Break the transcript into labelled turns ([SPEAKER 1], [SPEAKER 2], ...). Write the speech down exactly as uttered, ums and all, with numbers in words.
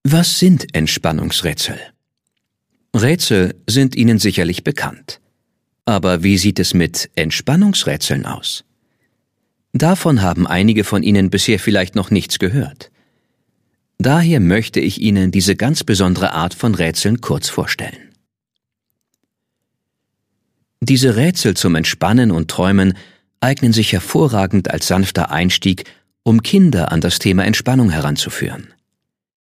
[SPEAKER 1] Was sind Entspannungsrätsel? Rätsel sind Ihnen sicherlich bekannt. Aber wie sieht es mit Entspannungsrätseln aus? Davon haben einige von Ihnen bisher vielleicht noch nichts gehört. Daher möchte ich Ihnen diese ganz besondere Art von Rätseln kurz vorstellen. Diese Rätsel zum Entspannen und Träumen eignen sich hervorragend als sanfter Einstieg, um Kinder an das Thema Entspannung heranzuführen.